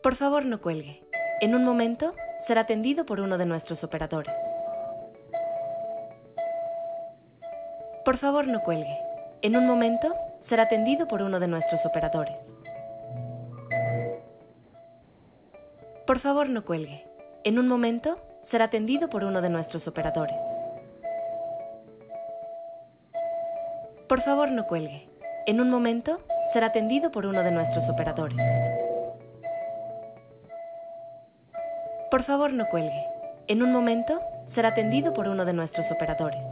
Por favor, no cuelgue. En un momento será atendido por uno de nuestros operadores. Por favor, no cuelgue. En un momento será atendido por uno de nuestros operadores. Por favor, no cuelgue. En un momento será atendido por uno de nuestros operadores. Por favor, no cuelgue. En un momento será atendido por uno de nuestros operadores. Por favor, no cuelgue. En un momento será atendido por uno de nuestros operadores.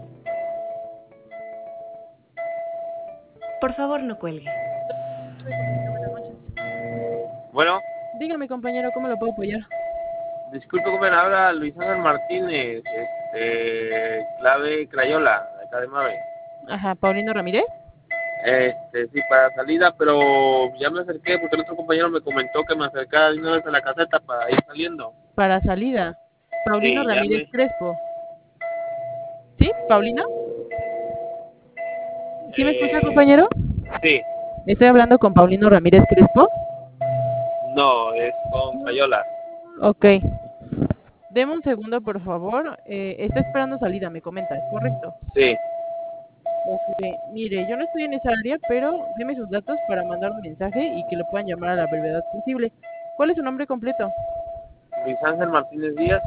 Por favor, no cuelgue. Buenas noches. Bueno, Dígame, compañero, ¿cómo lo puedo apoyar? disculpe, ¿cómo me habla Luis Ángel Martínez? Clave Crayola, de acá de Mave. Ajá, Paulino Ramírez. Sí, para salida, pero ya me acerqué porque el otro compañero me comentó que me acercara de una vez a la caseta para ir saliendo. Para salida. Paulino Sí, ya Ramírez me... Crespo. ¿Sí? ¿Paulino? ¿Sí me escucha, compañero? Sí, Estoy hablando con Paulino Ramírez Crespo. no, es con Crayola. Ok. Deme un segundo, por favor. Está esperando salida, me comenta, ¿es correcto? Sí, Ok. Mire, yo no estoy en esa área, pero deme sus datos para mandar un mensaje y que lo puedan llamar a la brevedad posible. ¿Cuál es su nombre completo? Luis Ángel Martínez Díaz.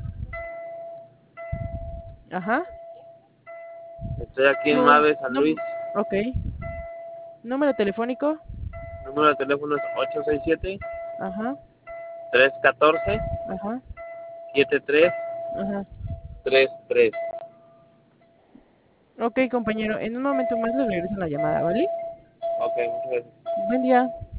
Ajá. Estoy aquí en Su Mave, San Luis. Ok. Número telefónico. Número de teléfono es Ajá. 867-314-7333. Ajá. Ajá. Ok, compañero, en un momento más le regreso la llamada, ¿vale? Ok, muchas gracias. Buen día.